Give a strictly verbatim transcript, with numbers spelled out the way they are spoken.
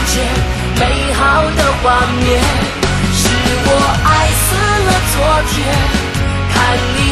间美好的画面，是我爱死了昨天，看你